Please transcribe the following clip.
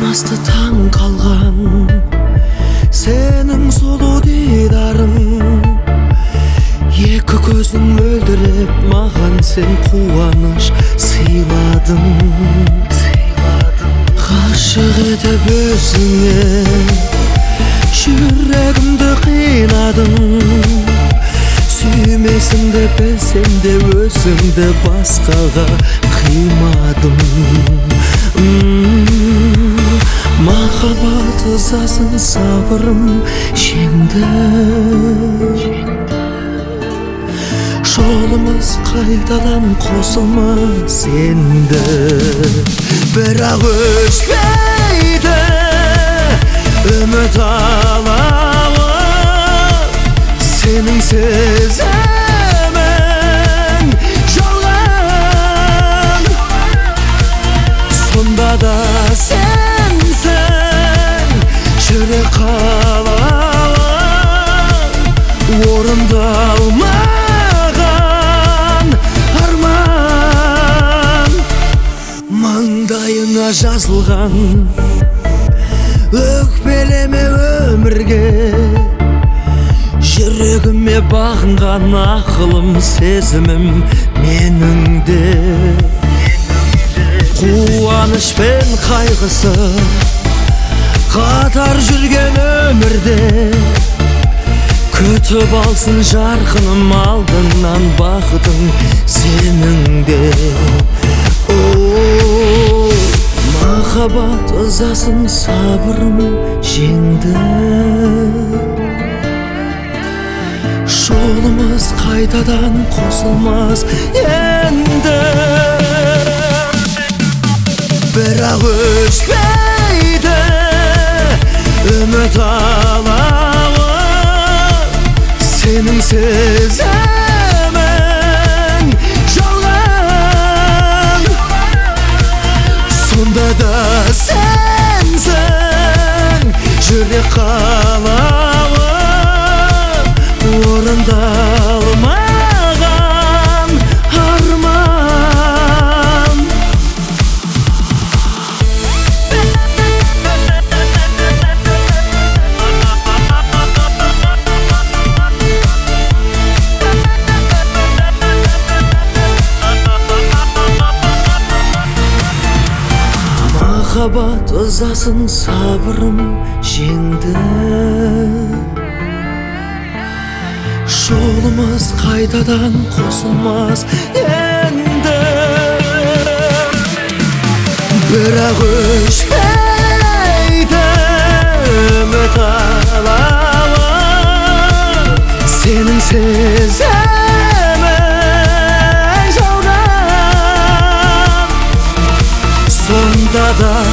асты таң қалған сенің сұлу дидарың, екі көзің мөлдіреп маған сен қуаныш сыйладың. Ғашық етіп өзіңе жүрегімді қинадың, сүймесіңді білсем де өзіңді басқаға қимадым. Махаббат ызасын сабырым жеңді, жолымыз қайтадан қосылмас енді. Бірақ өшпейді үміт алауы, сенің сезімің жалған. Сонда да сенсің жүрек қалауы, орындалмаған арман. Маңдайыңа жазылған өкпелеме өмірге, жүрегіме бағынған ақылым сезімім менің де. Қуаныш пен қайғысы қатар жүрген өмірде, күтіп алсын жарқыным алдыңнан бақытың сенің де. Махаббат ызасын сабырым жеңді, жолымыз қайтадан қосылмас енді. Бірақ өшпейді үміт алауы, сенің сезімің жалған. Сонда да сенсің жүрек қалауы, орындалмаған арман. Махаббат ызасын сабырым жеңді, жолымыз қайтадан қосылмас енді. Бірақ өшпейді үміт алауы, сенің сезімің жалған. Сонда да